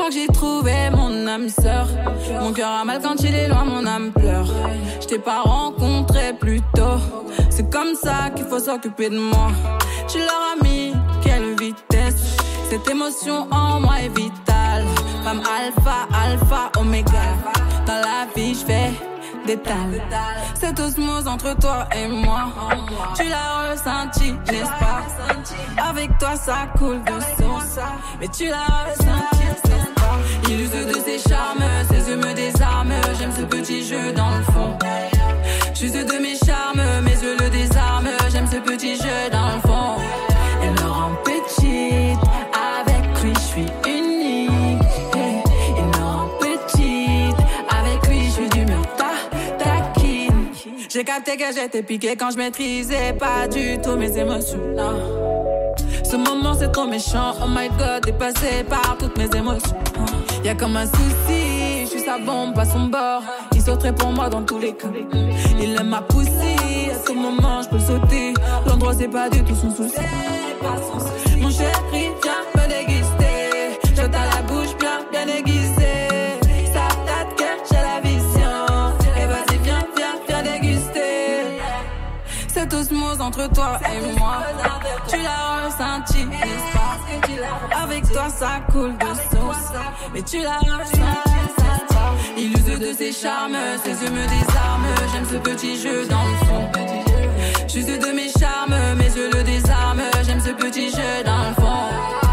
crois que j'ai trouvé mon âme sœur. Mon cœur a mal quand il est loin, mon âme pleure. Je t'ai pas rencontré plus tôt. C'est comme ça qu'il faut s'occuper de moi. Tu leur as mis quelle vitesse. Cette émotion en moi est vitale. Femme alpha, alpha, oméga. Dans la vie je fais détail. Cette osmose entre toi et moi, tu l'as ressenti, n'est-ce pas? Avec toi ça coule de source, mais tu l'as ressenti, n'est-ce pas? Il use de ses charmes, ses yeux me désarment. J'aime ce petit jeu dans le fond. J'use de mes charmes, mes yeux le désarment. J'aime ce petit jeu dans le fond. Elle me rend petite, avec lui je suis unique. Il me rend petite, avec lui je suis d'humeur taquine. J'ai capté que j'étais piqué quand je maîtrisais pas du tout mes émotions. Non. Ce moment c'est trop méchant, oh my god, dépassé par toutes mes émotions. Y'a comme un souci, je suis sa bombe à son bord. Il sauterait pour moi dans tous les cas. Il aime ma poussée, à ce moment je peux sauter. L'endroit c'est pas du tout son souci. Mon chéri, viens me déguster. Je t'ai la bouche bien aiguisée. Ça date que j'ai la vision. Et vas-y viens déguster. Cette osmose entre toi et moi, tu l'as ressenti, n'est-ce pas? Avec toi ça coule de source, mais tu l'as ressenti, n'est-ce pas? Il use de ses charmes, ses yeux me désarment. J'aime ce petit jeu dans le fond. J'use de mes charmes, mes yeux le désarment. J'aime ce petit jeu dans le fond.